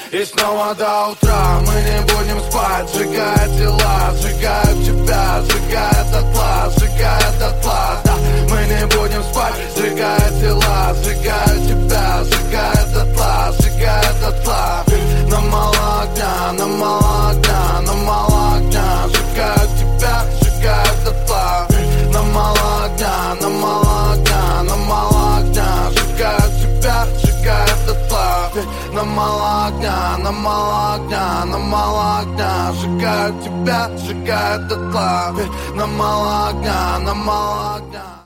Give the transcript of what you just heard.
И снова до утра мы не будем спать, сжигая тела, сжигая тебя, сжигая дотла, сжигая дотла. Да, мы не будем спать, сжигая тела, сжигая тебя, сжигая дотла, сжигая дотла. Нам мало огня, нам мало огня, нам мало огня, сжигая тебя, сжигая дотла. Нам мало огня, нам мало огня, нам мало огня, сжигая тебя, сжигая дотла. Нам мало огня, нам мало огня, нам мало огня, сжигая тебя, сжигая дотла. Нам мало огня, нам мало огня.